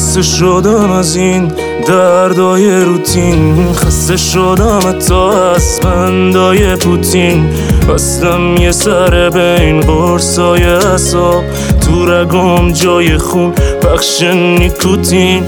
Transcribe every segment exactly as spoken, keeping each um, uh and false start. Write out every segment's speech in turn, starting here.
خسته شدم از این دردای روتین، خسته شدم تا از بندای پوتین. بستم یه سر بین قرصای عصاب، تو رگم جای خون بخش نیکوتین.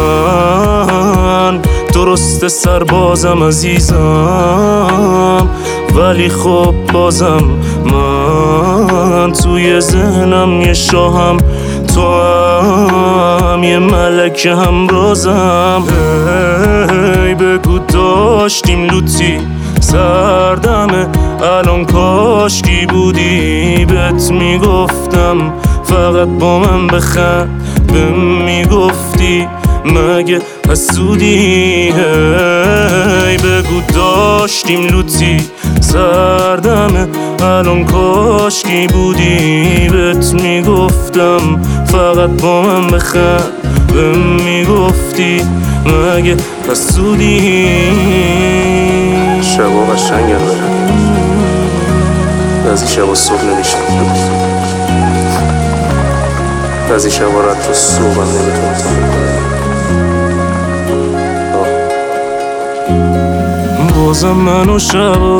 من درست سربازم عزیزم، ولی خب بازم من توی ذهنم یه شاهم، تو هم یه ملک همرازم. هی بگو داشتیم لوتی سردمه، الان کاشکی بودی بهت میگفتم فقط با من بخند. بهم میگفتی مگه حسودی؟ هی بگو داشتیم لوتی سردمه، الان کاشکی بودی بهت میگفتم فقط با من بخند. بهم میگفتی مگه حسودی؟ شبا قشنگه بعضی شبا صبح نمیشه، بعضی شبا رد تو صبح هم نمیتونم. بازم منو شبا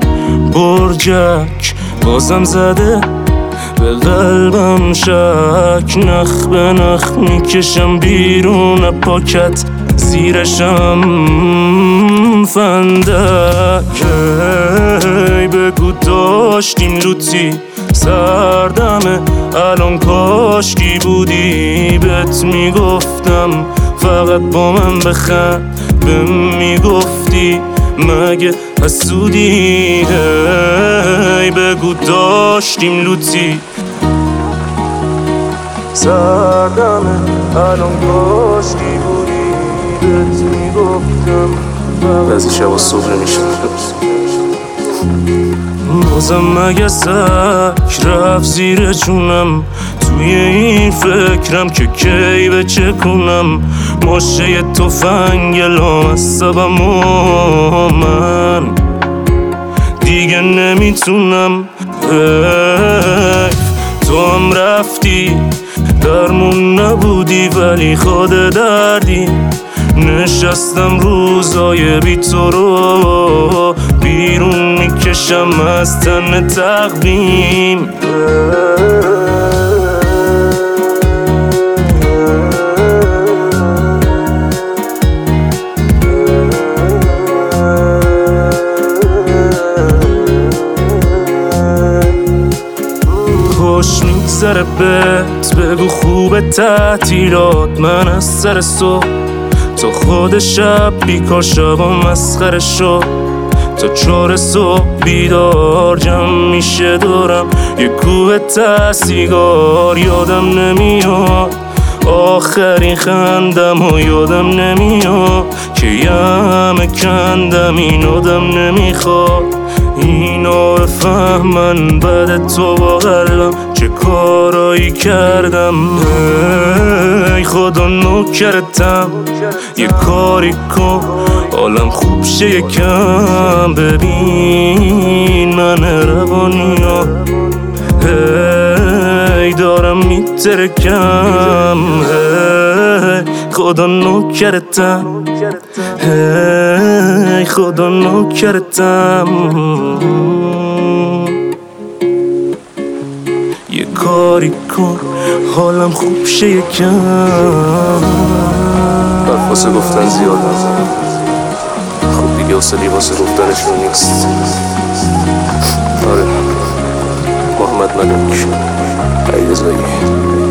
برجک بازم زده به قلبم شک، نخ به نخ میکشم بیرون پاکت، زیرشم فندک. هی بگو داشتیم لوتی سردمه، الان کاشکی بودی بهت میگفتم فقط با من بخند. بهم میگفتی مگه حسودی؟ هی بگو داشتیم لوتی سردمه، الان کاشکی بودی بهت میگفتم. بعضی شبا صبح نمیشه، بازم مگه سک رفت زیر جونم، توی این فکرم که کی به چه کنم. ماشه تفنگ لامصبم و من دیگه نمیتونم. حیف تو هم رفتی درمون نبودی ولی خود دردی. نشستم روزای بی تو رو بیرون میکشم از تن تقویم. خوش میگذره بهت بگو خوبه تعطیلات، من از سر صبح تو خود شب بیکار شبا مسخره شد. تا چهار صبح بیدار جمع میشه دارم یه کوه تسیگار. یادم نمیاد آخرین خندم و یادم نمیاد که یمه کندم، این آدم نمیخواد اینو بفهمن بعد تو با قلبم چه کارایی کردم. ای خدا نوکرتم یه کاری کن حالم خوب شه یکم. ببین من روانیا هی دارم میترکم. هی خدا نوکرتم، هی خدا نوکرتم یه کاری کن حالم خوب شه یکم. حرفاسه گفتن زیاد نزن، خب دیگه حوصله واسه گفتنشون نیست. آره محمد ملک عیدزایی.